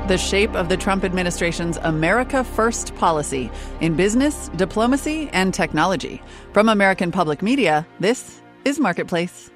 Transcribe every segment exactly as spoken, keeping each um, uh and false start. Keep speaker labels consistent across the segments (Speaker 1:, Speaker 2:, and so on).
Speaker 1: the shape of the Trump administration's America First policy in business, diplomacy, and technology. From American Public Media, this is Marketplace.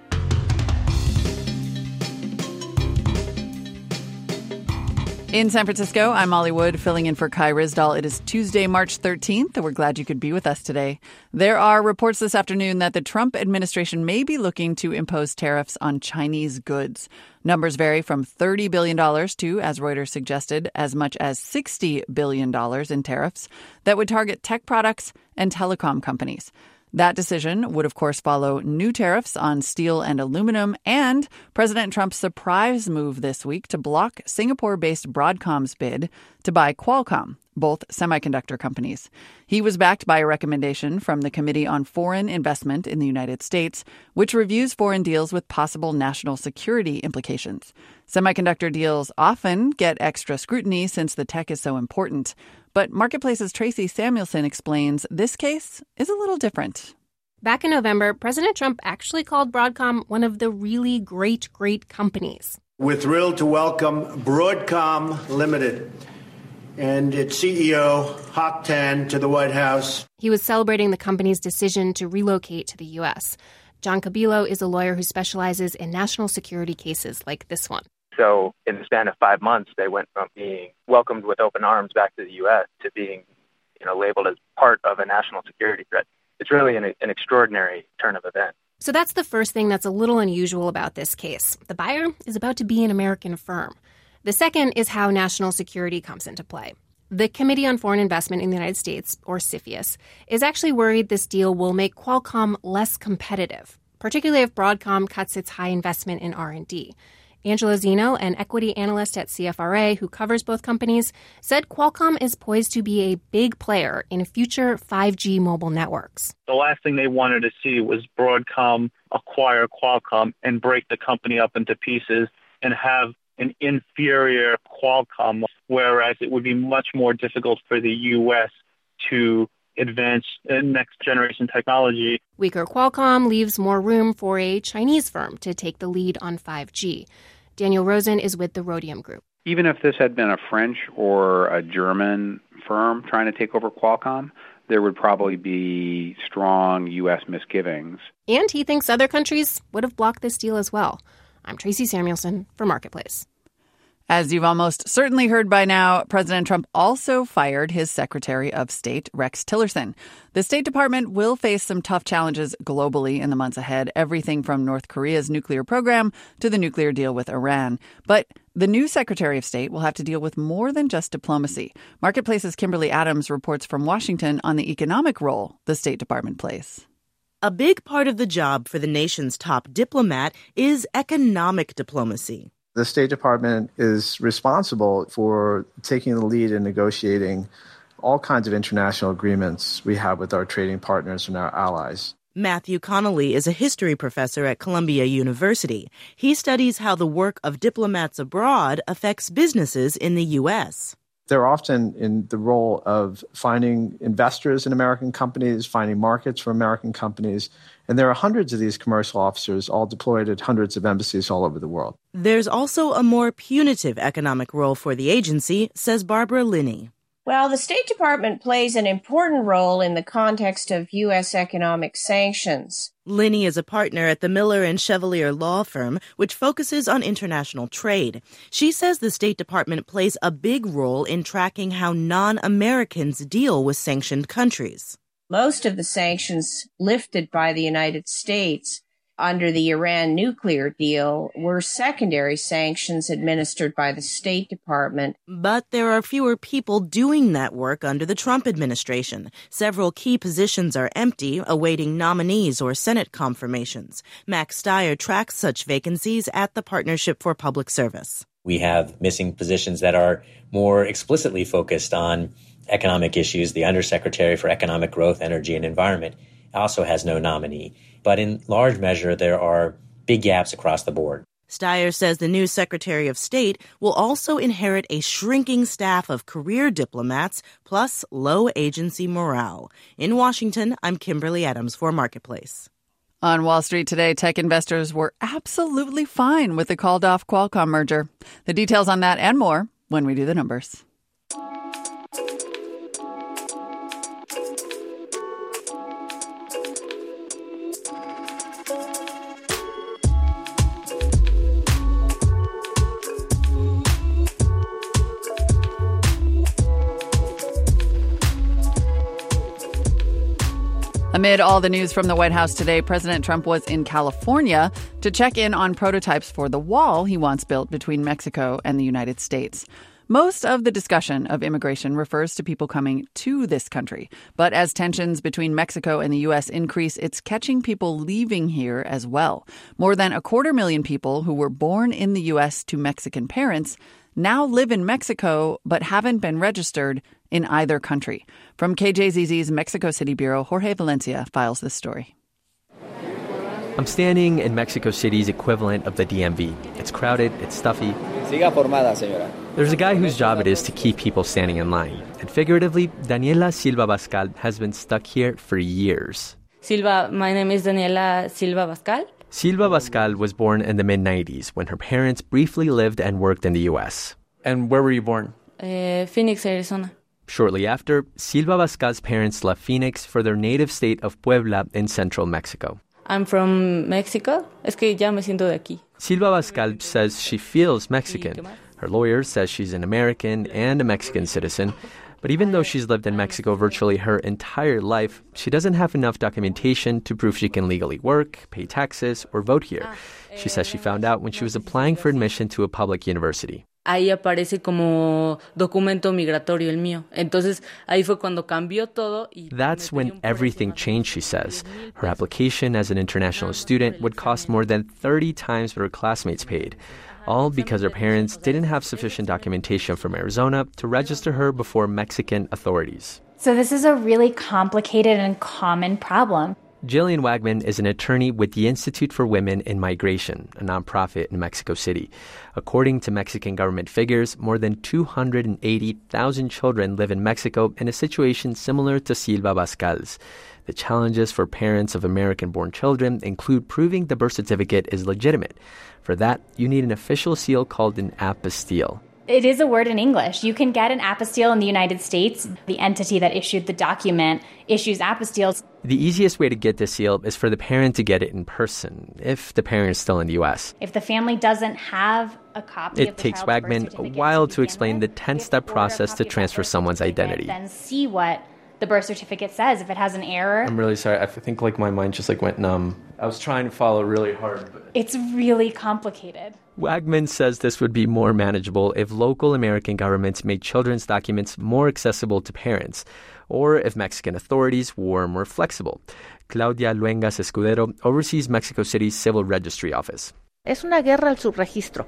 Speaker 1: In San Francisco, I'm Molly Wood, filling in for Kai Ryssdal. It is Tuesday, March thirteenth, and we're glad you could be with us today. There are reports this afternoon that the Trump administration may be looking to impose tariffs on Chinese goods. Numbers vary from thirty billion dollars to, as Reuters suggested, as much as sixty billion dollars in tariffs that would target tech products and telecom companies. That decision would, of course, follow new tariffs on steel and aluminum and President Trump's surprise move this week to block Singapore-based Broadcom's bid to buy Qualcomm, both semiconductor companies. He was backed by a recommendation from the Committee on Foreign Investment in the United States, which reviews foreign deals with possible national security implications. Semiconductor deals often get extra scrutiny since the tech is so important. But Marketplace's Tracy Samuelson explains this case is a little different.
Speaker 2: Back in November, President Trump actually called Broadcom one of the really great, great companies.
Speaker 3: We're thrilled to welcome Broadcom Limited and its C E O, Hock Tan, to the White House.
Speaker 2: He was celebrating the company's decision to relocate to the U S. John Cabilo is a lawyer who specializes in national security cases like this one.
Speaker 4: So in the span of five months, they went from being welcomed with open arms back to the U S to being, you know, labeled as part of a national security threat. It's really an, an extraordinary turn of events.
Speaker 2: So that's the first thing that's a little unusual about this case. The buyer is about to be an American firm. The second is how national security comes into play. The Committee on Foreign Investment in the United States, or CFIUS, is actually worried this deal will make Qualcomm less competitive, particularly if Broadcom cuts its high investment in R and D. Angela Zeno, an equity analyst at C F R A who covers both companies, said Qualcomm is poised to be a big player in future five G mobile networks.
Speaker 5: The last thing they wanted to see was Broadcom acquire Qualcomm and break the company up into pieces and have an inferior Qualcomm, whereas it would be much more difficult for the U S to advance next-generation technology.
Speaker 2: Weaker Qualcomm leaves more room for a Chinese firm to take the lead on five G. Daniel Rosen is with the Rhodium Group.
Speaker 6: Even if this had been a French or a German firm trying to take over Qualcomm, there would probably be strong U S misgivings.
Speaker 2: And he thinks other countries would have blocked this deal as well. I'm Tracy Samuelson for Marketplace.
Speaker 1: As you've almost certainly heard by now, President Trump also fired his Secretary of State, Rex Tillerson. The State Department will face some tough challenges globally in the months ahead, everything from North Korea's nuclear program to the nuclear deal with Iran. But the new Secretary of State will have to deal with more than just diplomacy. Marketplace's Kimberly Adams reports from Washington on the economic role the State Department plays.
Speaker 7: A big part of the job for the nation's top diplomat is economic diplomacy.
Speaker 8: The State Department is responsible for taking the lead in negotiating all kinds of international agreements we have with our trading partners and our allies.
Speaker 7: Matthew Connolly is a history professor at Columbia University. He studies how the work of diplomats abroad affects businesses in the U S.
Speaker 8: They're often in the role of finding investors in American companies, finding markets for American companies. And there are hundreds of these commercial officers all deployed at hundreds of embassies all over the world.
Speaker 7: There's also a more punitive economic role for the agency, says Barbara Linney.
Speaker 9: Well, the State Department plays an important role in the context of U S economic sanctions.
Speaker 7: Linney is a partner at the Miller and Chevalier law firm, which focuses on international trade. She says the State Department plays a big role in tracking how non-Americans deal with sanctioned countries.
Speaker 9: Most of the sanctions lifted by the United States under the Iran nuclear deal were secondary sanctions administered by the State Department.
Speaker 7: But there are fewer people doing that work under the Trump administration. Several key positions are empty, awaiting nominees or Senate confirmations. Max Stier tracks such vacancies at the Partnership for Public Service.
Speaker 10: We have missing positions that are more explicitly focused on economic issues. The Undersecretary for Economic Growth, Energy, and Environment also has no nominee. But in large measure, there are big gaps across the board.
Speaker 7: Stier says the new Secretary of State will also inherit a shrinking staff of career diplomats, plus low agency morale. In Washington, I'm Kimberly Adams for Marketplace.
Speaker 1: On Wall Street today, tech investors were absolutely fine with the called-off Qualcomm merger. The details on that and more when we do the numbers. Amid all the news from the White House today, President Trump was in California to check in on prototypes for the wall he wants built between Mexico and the United States. Most of the discussion of immigration refers to people coming to this country. But as tensions between Mexico and the U S increase, it's catching people leaving here as well. More than a quarter million people who were born in the U S to Mexican parents now live in Mexico but haven't been registered in either country. From K J Z Z's Mexico City Bureau, Jorge Valencia files this story.
Speaker 11: I'm standing in Mexico City's equivalent of the D M V. It's crowded, it's stuffy.
Speaker 12: Siga formada, señora.
Speaker 11: There's a guy whose job it is to keep people standing in line. And figuratively, Daniela Silva Bascal has been stuck here for years.
Speaker 13: Silva, my name is Daniela Silva Bascal.
Speaker 11: Silva Bascal was born in the mid nineties when her parents briefly lived and worked in the U S.
Speaker 14: And where were you born?
Speaker 13: Uh, Phoenix, Arizona.
Speaker 11: Shortly after, Silva Bascal's parents left Phoenix for their native state of Puebla in central Mexico.
Speaker 13: I'm from Mexico. Es que ya me siento de aquí.
Speaker 11: Silva Bascal says she feels Mexican. Her lawyer says she's an American and a Mexican citizen. But even though she's lived in Mexico virtually her entire life, she doesn't have enough documentation to prove she can legally work, pay taxes, or vote here. She says she found out when she was applying for admission to a public university.
Speaker 13: Ahí aparece como documento migratorio el mío. Entonces, ahí fue cuando cambió todo. Y
Speaker 11: That's when everything changed, she says. Her application as an international student would cost more than thirty times what her classmates paid. All because her parents didn't have sufficient documentation from Arizona to register her before Mexican authorities.
Speaker 15: So this is a really complicated and common problem.
Speaker 11: Jillian Wagman is an attorney with the Institute for Women in Migration, a nonprofit in Mexico City. According to Mexican government figures, more than two hundred eighty thousand children live in Mexico in a situation similar to Silva Bascal's. The challenges for parents of American-born children include proving the birth certificate is legitimate. For that, you need an official seal called an apostille.
Speaker 15: It is a word in English. You can get an apostille in the United States. The entity that issued the document issues apostilles.
Speaker 11: The easiest way to get the seal is for the parent to get it in person, if the parent is still in the U S.
Speaker 15: If the family doesn't have a copy
Speaker 11: it
Speaker 15: of the
Speaker 11: takes
Speaker 15: child's birth
Speaker 11: Wagman a
Speaker 15: certificate
Speaker 11: while
Speaker 15: to
Speaker 11: to explain the ten-step process to transfer someone's identity.
Speaker 15: Then see what the birth certificate says. If it has an error,
Speaker 14: I'm really sorry. I think like my mind just like went numb. I was trying to follow really hard. But
Speaker 15: it's really complicated.
Speaker 11: Wagman says this would be more manageable if local American governments made children's documents more accessible to parents, or if Mexican authorities were more flexible. Claudia Luengas Escudero oversees Mexico City's Civil Registry Office.
Speaker 16: Es una guerra al subregistro.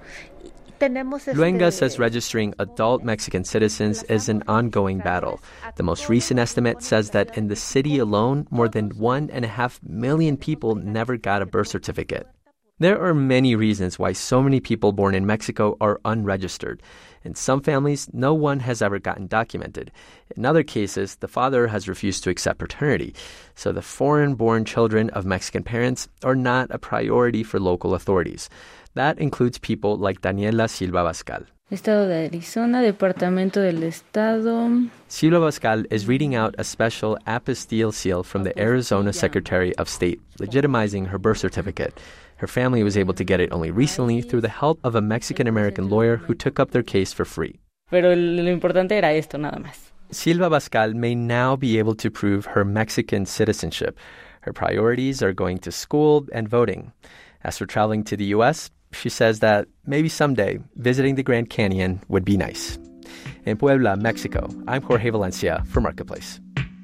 Speaker 11: Luengas says registering adult Mexican citizens is an ongoing battle. The most recent estimate says that in the city alone, more than one and a half million people never got a birth certificate. There are many reasons why so many people born in Mexico are unregistered. In some families, no one has ever gotten documented. In other cases, the father has refused to accept paternity. So the foreign-born children of Mexican parents are not a priority for local authorities. That includes people like Daniela Silva Bascal.
Speaker 13: Estado de Arizona, Departamento del Estado.
Speaker 11: Silva Bascal is reading out a special apostille seal from the Arizona Secretary of State, legitimizing her birth certificate. Her family was able to get it only recently through the help of a Mexican-American lawyer who took up their case for free.
Speaker 13: Pero lo importante era esto, nada más.
Speaker 11: Silva Bascal may now be able to prove her Mexican citizenship. Her priorities are going to school and voting. As for traveling to the U S, she says that maybe someday visiting the Grand Canyon would be nice. In Puebla, Mexico, I'm Jorge Valencia for Marketplace.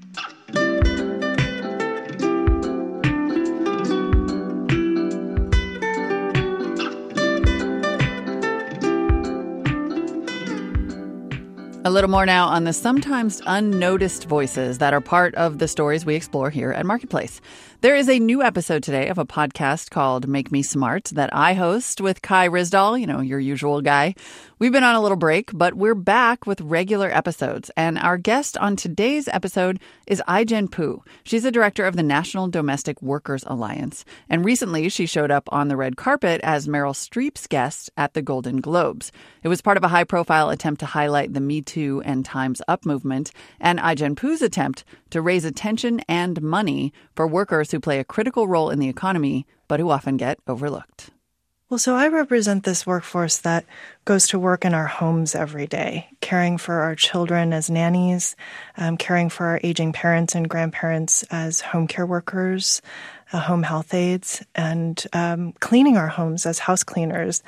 Speaker 1: A little more now on the sometimes unnoticed voices that are part of the stories we explore here at Marketplace. There is a new episode today of a podcast called Make Me Smart that I host with Kai Ryssdal, you know, your usual guy. We've been on a little break, but we're back with regular episodes. And our guest on today's episode is Ai-jen Poo. She's the director of the National Domestic Workers Alliance. And recently she showed up on the red carpet as Meryl Streep's guest at the Golden Globes. It was part of a high-profile attempt to highlight the Me Too and Time's Up movement, and Ai-jen Poo's attempt to raise attention and money for workers who play a critical role in the economy, but who often get overlooked.
Speaker 12: Well, so I represent this workforce that goes to work in our homes every day, caring for our children as nannies, um, caring for our aging parents and grandparents as home care workers, uh, home health aides, and um, cleaning our homes as house cleaners.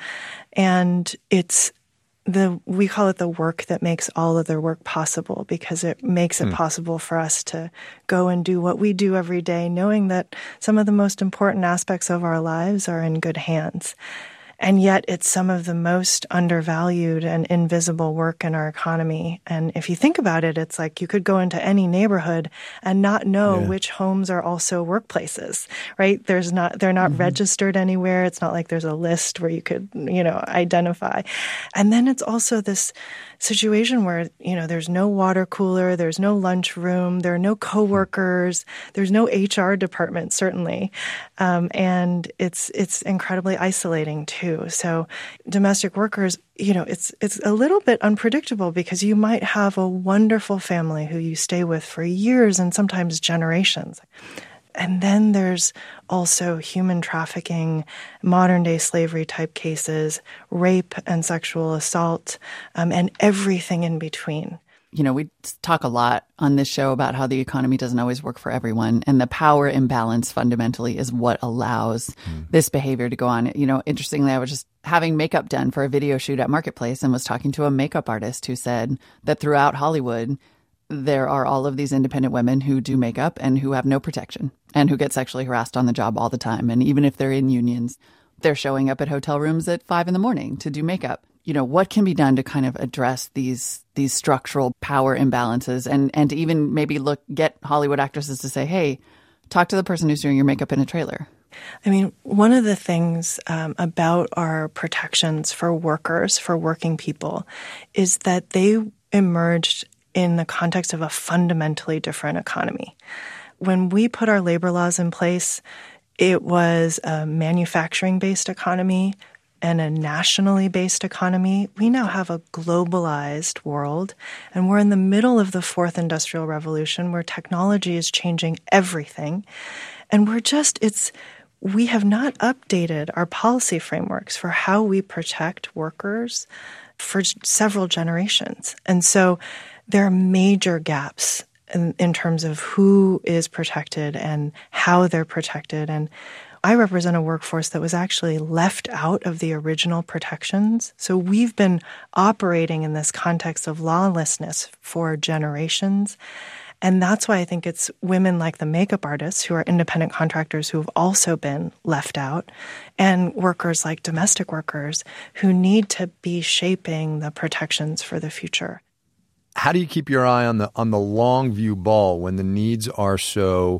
Speaker 12: And it's The we call it the work that makes all other work possible, because it makes it mm. possible for us to go and do what we do every day, knowing that some of the most important aspects of our lives are in good hands. And yet it's some of the most undervalued and invisible work in our economy. And if you think about it, it's like you could go into any neighborhood and not know yeah. which homes are also workplaces, right? There's not, they're not mm-hmm. registered anywhere. It's not like there's a list where you could, you know, identify. And then it's also this situation where, you know, there's no water cooler, there's no lunchroom, there are no coworkers, there's no H R department, certainly. Um, and it's, it's incredibly isolating too. So domestic workers, you know, it's it's a little bit unpredictable, because you might have a wonderful family who you stay with for years and sometimes generations. And then there's also human trafficking, modern-day slavery type cases, rape and sexual assault, um, and everything in between.
Speaker 1: You know, we talk a lot on this show about how the economy doesn't always work for everyone. And the power imbalance fundamentally is what allows mm. this behavior to go on. You know, interestingly, I was just having makeup done for a video shoot at Marketplace and was talking to a makeup artist who said that throughout Hollywood, there are all of these independent women who do makeup and who have no protection and who get sexually harassed on the job all the time. And even if they're in unions, they're showing up at hotel rooms at five in the morning to do makeup. You know, what can be done to kind of address these these structural power imbalances, and, and to even maybe look get Hollywood actresses to say, hey, talk to the person who's doing your makeup in a trailer?
Speaker 12: I mean, one of the things um, about our protections for workers, for working people, is that they emerged in the context of a fundamentally different economy. When we put our labor laws in place, it was a manufacturing-based economy and a nationally based economy. We now have a globalized world, and we're in the middle of the fourth industrial revolution where technology is changing everything. And we're just, it's, we have not updated our policy frameworks for how we protect workers for several generations. And so there are major gaps in, in terms of who is protected and how they're protected. And I represent a workforce that was actually left out of the original protections. So we've been operating in this context of lawlessness for generations. And that's why I think it's women like the makeup artists who are independent contractors who have also been left out, and workers like domestic workers who need to be shaping the protections for the future.
Speaker 17: How do you keep your eye on the on the long view ball when the needs are so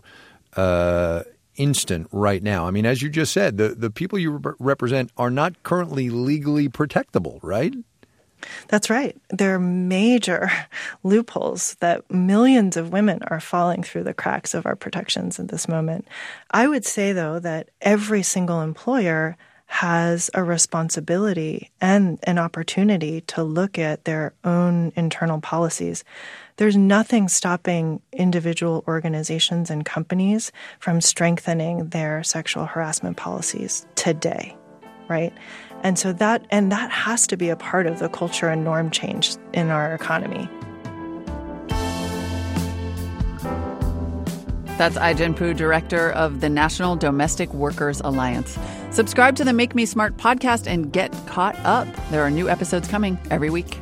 Speaker 17: uh, instant right now? I mean, as you just said, the, the people you re- represent are not currently legally protectable, right?
Speaker 12: That's right. There are major loopholes that millions of women are falling through the cracks of our protections at this moment. I would say, though, that every single employer has a responsibility and an opportunity to look at their own internal policies. There's nothing stopping individual organizations and companies from strengthening their sexual harassment policies today, right? And so that and that has to be a part of the culture and norm change in our economy.
Speaker 1: That's Ai-jen Poo, director of the National Domestic Workers Alliance. Subscribe to the Make Me Smart podcast and get caught up. There are new episodes coming every week.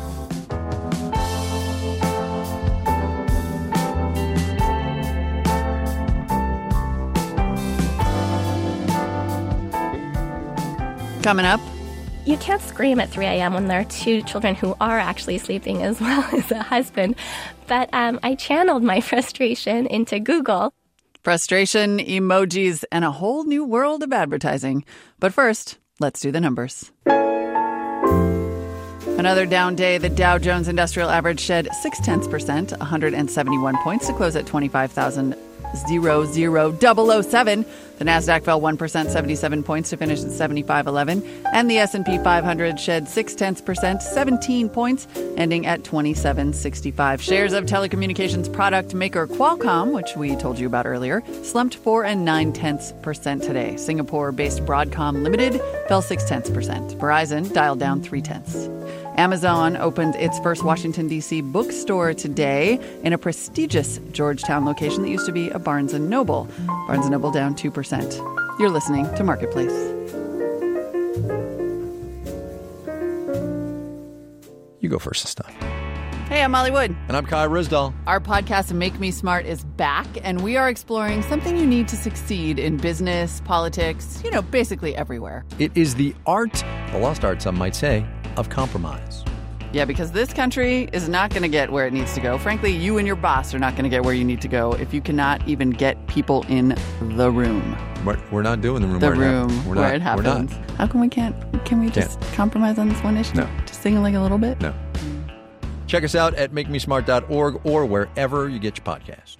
Speaker 1: Coming up.
Speaker 18: You can't scream at three a.m. when there are two children who are actually sleeping as well as a husband. But um, I channeled my frustration into Google.
Speaker 1: Frustration, emojis, and a whole new world of advertising. But first, let's do the numbers. Another down day, the Dow Jones Industrial Average shed six tenths percent, one hundred seventy-one points to close at twenty-five thousand seven. The Nasdaq fell one percent, seventy-seven points to finish at seventy-five eleven, and the S and P five hundred shed six tenths percent, seventeen points, ending at twenty-seven sixty-five. Shares of telecommunications product maker Qualcomm, which we told you about earlier, slumped four and nine tenths percent today. Singapore-based Broadcom Limited fell six tenths percent. Verizon dialed down three tenths. Amazon opened its first Washington, D C bookstore today in a prestigious Georgetown location that used to be a Barnes and Noble. Barnes and Noble down two percent. You're listening to Marketplace.
Speaker 17: You go first this time.
Speaker 1: Hey, I'm Molly Wood.
Speaker 17: And I'm Kai Ryssdal.
Speaker 1: Our podcast, Make Me Smart, is back, and we are exploring something you need to succeed in business, politics, you know, basically everywhere.
Speaker 17: It is the art, the lost art, some might say, of compromise.
Speaker 1: Yeah, because this country is not going to get where it needs to go. Frankly, you and your boss are not going to get where you need to go if you cannot even get people in the room.
Speaker 17: We're, we're not doing the room
Speaker 1: the
Speaker 17: where,
Speaker 1: room
Speaker 17: it, hap- we're
Speaker 1: where
Speaker 17: not,
Speaker 1: it happens.
Speaker 17: We're not.
Speaker 1: How come we can't? Can we just
Speaker 17: Can't.
Speaker 1: compromise on this one issue?
Speaker 17: No.
Speaker 1: Just sing like a little bit?
Speaker 17: No. Check us out at make me smart dot org or wherever you get your podcasts.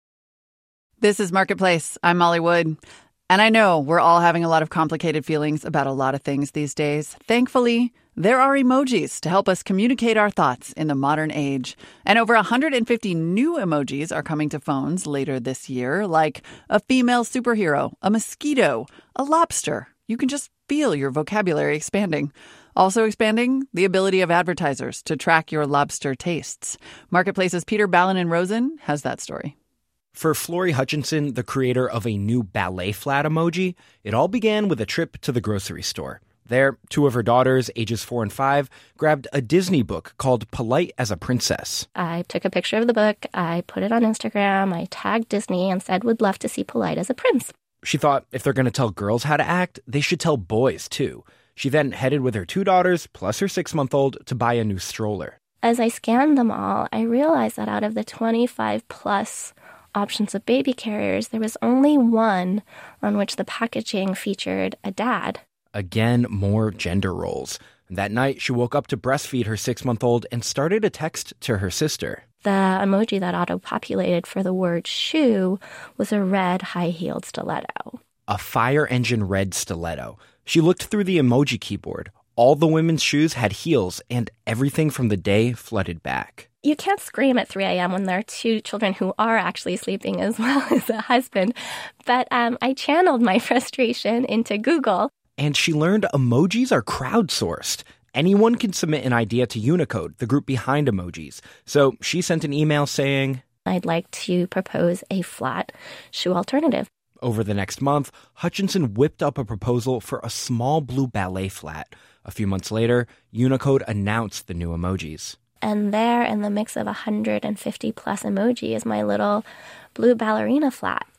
Speaker 1: This is Marketplace. I'm Molly Wood. And I know we're all having a lot of complicated feelings about a lot of things these days. Thankfully, there are emojis to help us communicate our thoughts in the modern age. And over one hundred fifty new emojis are coming to phones later this year, like a female superhero, a mosquito, a lobster. You can just feel your vocabulary expanding. Also expanding, the ability of advertisers to track your lobster tastes. Marketplace's Peter Ballin-Rosen has that story.
Speaker 19: For Flory Hutchinson, the creator of a new ballet flat emoji, it all began with a trip to the grocery store. There, two of her daughters, ages four and five, grabbed a Disney book called Polite as a Princess.
Speaker 18: I took a picture of the book, I put it on Instagram, I tagged Disney and said, would love to see Polite as a prince.
Speaker 19: She thought if they're going to tell girls how to act, they should tell boys too. She then headed with her two daughters, plus her six-month-old, to buy a new stroller.
Speaker 18: As I scanned them all, I realized that out of the twenty-five plus options of baby carriers, there was only one on which the packaging featured a dad.
Speaker 19: Again, more gender roles. That night, she woke up to breastfeed her six-month-old and started a text to her sister.
Speaker 18: The emoji that auto-populated for the word shoe was a red high-heeled stiletto.
Speaker 19: A fire engine red stiletto. She looked through the emoji keyboard. All the women's shoes had heels, and everything from the day flooded back.
Speaker 18: You can't scream at three a.m. when there are two children who are actually sleeping as well as a husband. But um, I channeled my frustration into Google.
Speaker 19: And she learned emojis are crowdsourced. Anyone can submit an idea to Unicode, the group behind emojis. So she sent an email saying,
Speaker 18: I'd like to propose a flat shoe alternative.
Speaker 19: Over the next month, Hutchinson whipped up a proposal for a small blue ballet flat. A few months later, Unicode announced the new emojis.
Speaker 18: And there, in the mix of one hundred fifty plus emoji, is my little blue ballerina flat.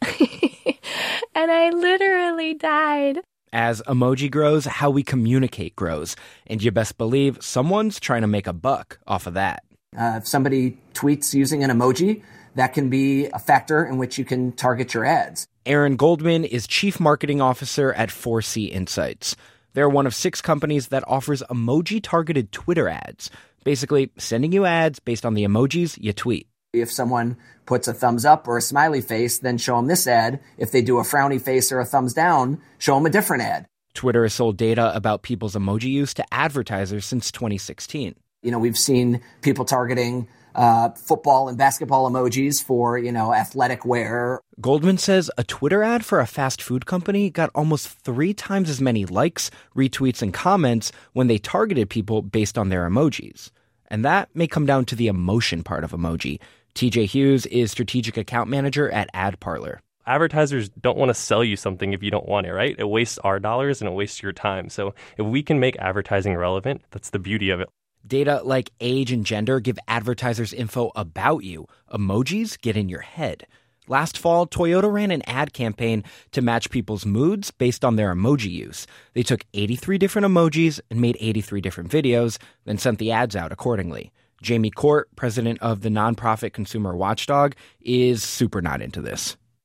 Speaker 18: And I literally died.
Speaker 19: As emoji grows, how we communicate grows. And you best believe someone's trying to make a buck off of that.
Speaker 20: Uh, if somebody tweets using an emoji, that can be a factor in which you can target your ads.
Speaker 19: Aaron Goldman is Chief Marketing Officer at four C Insights. They're one of six companies that offers emoji-targeted Twitter ads, basically sending you ads based on the emojis you tweet.
Speaker 20: If someone puts a thumbs up or a smiley face, then show them this ad. If they do a frowny face or a thumbs down, show them a different ad.
Speaker 19: Twitter has sold data about people's emoji use to advertisers since twenty sixteen.
Speaker 20: You know, we've seen people targeting uh, football and basketball emojis for, you know, athletic wear.
Speaker 19: Goldman says a Twitter ad for a fast food company got almost three times as many likes, retweets, and comments when they targeted people based on their emojis. And that may come down to the emotion part of emoji. T J Hughes is strategic account manager at AdParlor.
Speaker 21: Advertisers don't want to sell you something if you don't want it, right? It wastes our dollars and it wastes your time. So if we can make advertising relevant, that's the beauty of it.
Speaker 19: Data like age and gender give advertisers info about you. Emojis get in your head. Last fall, Toyota ran an ad campaign to match people's moods based on their emoji use. They took eighty-three different emojis and made eighty-three different videos, then sent the ads out accordingly. Jamie Court, president of the nonprofit Consumer Watchdog, is super not into this.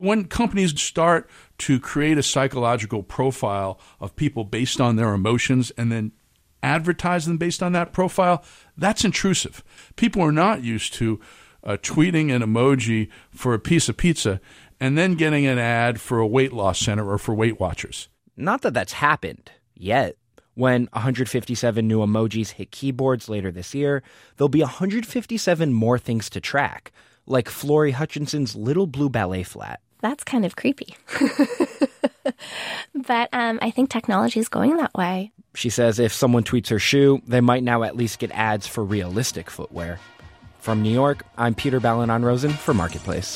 Speaker 3: When companies start to create a psychological profile of people based on their emotions and then advertise them based on that profile, that's intrusive. People are not used to uh, tweeting an emoji for a piece of pizza and then getting an ad for a weight loss center or for Weight Watchers.
Speaker 19: Not that that's happened yet. When one hundred fifty-seven new emojis hit keyboards later this year, there'll be one hundred fifty-seven more things to track, like Flory Hutchinson's little blue ballet flat.
Speaker 18: That's kind of creepy. But um, I think technology is going that way.
Speaker 19: She says if someone tweets her shoe, they might now at least get ads for realistic footwear. From New York, I'm Peter Balonon-Rosen for Marketplace.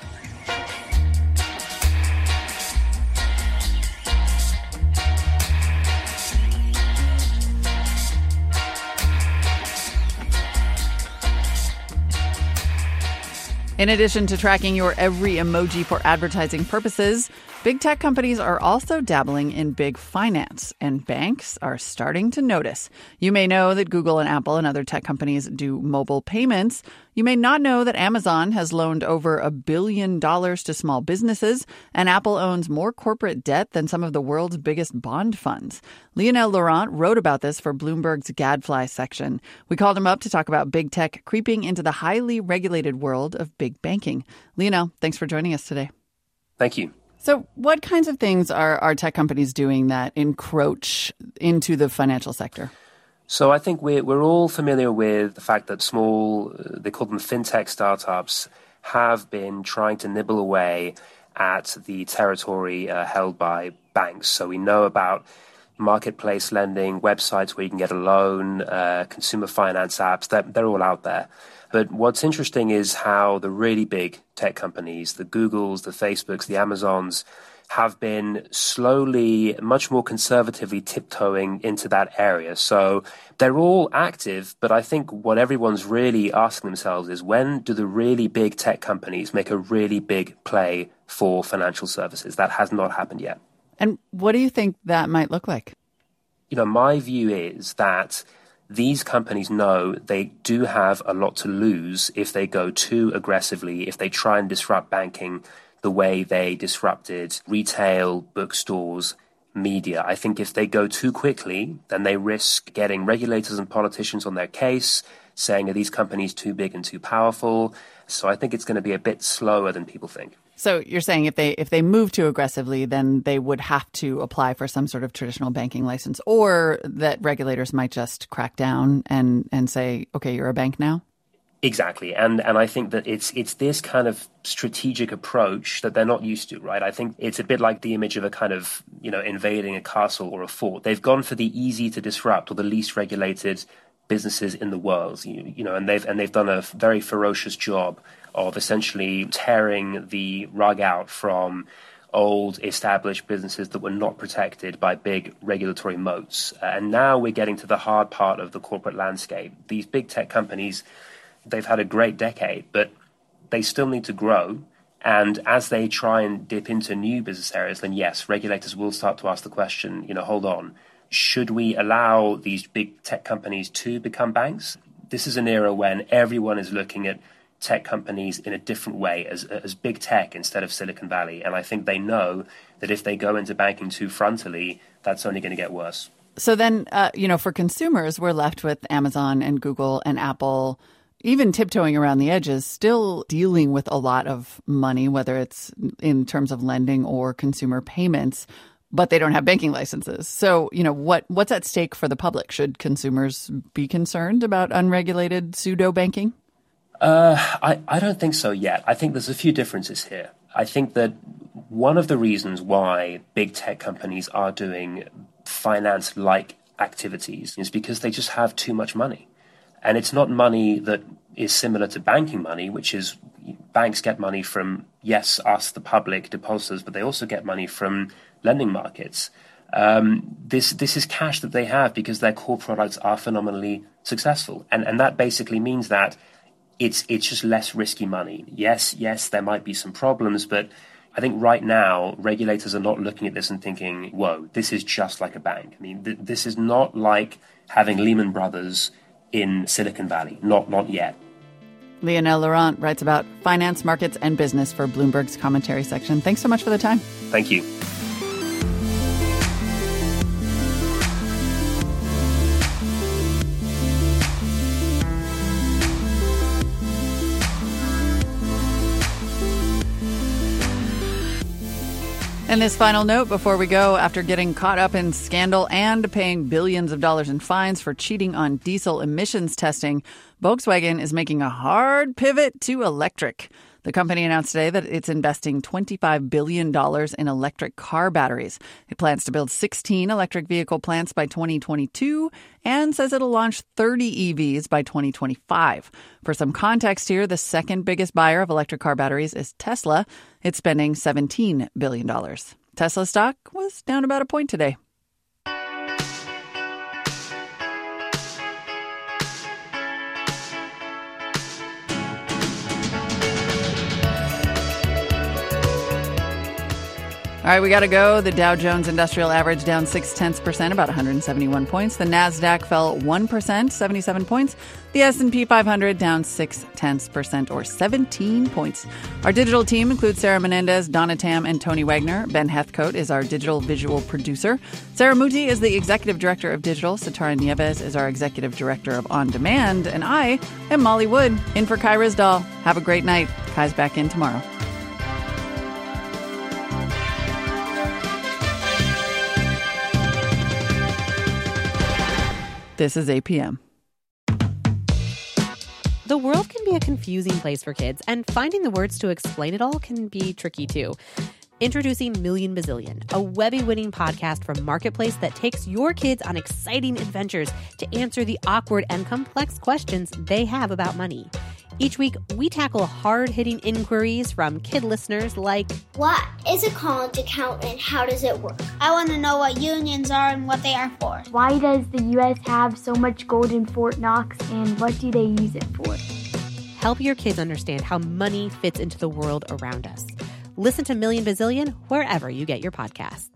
Speaker 1: In addition to tracking your every emoji for advertising purposes, big tech companies are also dabbling in big finance, and banks are starting to notice. You may know that Google and Apple and other tech companies do mobile payments. You may not know that Amazon has loaned over a billion dollars to small businesses, and Apple owns more corporate debt than some of the world's biggest bond funds. Lionel Laurent wrote about this for Bloomberg's Gadfly section. We called him up to talk about big tech creeping into the highly regulated world of big banking. Lionel, thanks for joining us today.
Speaker 22: Thank you.
Speaker 1: So what kinds of things are, are tech companies doing that encroach into the financial sector?
Speaker 22: So I think we're, we're all familiar with the fact that small, they call them fintech startups, have been trying to nibble away at the territory uh, held by banks. So we know about marketplace lending, websites where you can get a loan, uh, consumer finance apps, they're, they're all out there. But what's interesting is how the really big tech companies, the Googles, the Facebooks, the Amazons, have been slowly, much more conservatively tiptoeing into that area. So they're all active, but I think what everyone's really asking themselves is when do the really big tech companies make a really big play for financial services? That has not happened yet.
Speaker 1: And what do you think that might look like?
Speaker 22: You know, my view is that these companies know they do have a lot to lose if they go too aggressively, if they try and disrupt banking the way they disrupted retail, bookstores, media. I think if they go too quickly, then they risk getting regulators and politicians on their case, saying, are these companies too big and too powerful? So I think it's going to be a bit slower than people think.
Speaker 1: So you're saying if they if they move too aggressively, then they would have to apply for some sort of traditional banking license, or that regulators might just crack down and, and say, okay, you're a bank now?
Speaker 22: Exactly. And and I think that it's it's this kind of strategic approach that they're not used to, right? I think it's a bit like the image of a kind of, you know, invading a castle or a fort. They've gone for the easy to disrupt or the least regulated businesses in the world, you, you know, and they've and they've done a very ferocious job of essentially tearing the rug out from old established businesses that were not protected by big regulatory moats. Uh, and now we're getting to the hard part of the corporate landscape. These big tech companies, they've had a great decade, but they still need to grow. And as they try and dip into new business areas, then yes, regulators will start to ask the question, you know, hold on, should we allow these big tech companies to become banks? This is an era when everyone is looking at tech companies in a different way, as as big tech instead of Silicon Valley. And I think they know that if they go into banking too frontally, that's only going to get worse.
Speaker 1: So then, uh, you know, for consumers, we're left with Amazon and Google and Apple, even tiptoeing around the edges, still dealing with a lot of money, whether it's in terms of lending or consumer payments, but they don't have banking licenses. So, you know, what what's at stake for the public? Should consumers be concerned about unregulated pseudo banking?
Speaker 22: Uh, I, I don't think so yet. I think there's a few differences here. I think that one of the reasons why big tech companies are doing finance-like activities is because they just have too much money. And it's not money that is similar to banking money, which is banks get money from, yes, us, the public, depositors, but they also get money from lending markets. Um, this this is cash that they have because their core products are phenomenally successful. And, and that basically means that It's it's just less risky money. Yes, yes, there might be some problems, but I think right now regulators are not looking at this and thinking, whoa, this is just like a bank. I mean, th- this is not like having Lehman Brothers in Silicon Valley. Not not yet.
Speaker 1: Lionel Laurent writes about finance, markets, and business for Bloomberg's commentary section. Thanks so much for the time.
Speaker 22: Thank you.
Speaker 1: And this final note before we go, after getting caught up in scandal and paying billions of dollars in fines for cheating on diesel emissions testing, Volkswagen is making a hard pivot to electric. The company announced today that it's investing twenty-five billion dollars in electric car batteries. It plans to build sixteen electric vehicle plants by twenty twenty-two and says it'll launch thirty E Vs by twenty twenty-five. For some context here, the second biggest buyer of electric car batteries is Tesla. It's spending seventeen billion dollars. Tesla stock was down about a point today. All right, we got to go. The Dow Jones Industrial Average down six tenths percent, about one hundred seventy-one points. The Nasdaq fell one percent, seventy-seven points. The S and P five hundred down six tenths percent, or seventeen points. Our digital team includes Sarah Menendez, Donna Tam, and Tony Wagner. Ben Heathcote is our digital visual producer. Sarah Muti is the executive director of digital. Satara Nieves is our executive director of On Demand. And I am Molly Wood, in for Kai Ryssdal. Have a great night. Kai's back in tomorrow. This is A P M.
Speaker 4: The world can be a confusing place for kids, and finding the words to explain it all can be tricky too. Introducing Million Bazillion, a Webby-winning podcast from Marketplace that takes your kids on exciting adventures to answer the awkward and complex questions they have about money. Each week, we tackle hard-hitting inquiries from kid listeners like,
Speaker 5: what is a college account and how does it work? I want to know what unions are and what they are for.
Speaker 23: Why does the U S have so much gold in Fort Knox, and what do they use it for?
Speaker 4: Help your kids understand how money fits into the world around us. Listen to Million Bazillion wherever you get your podcasts.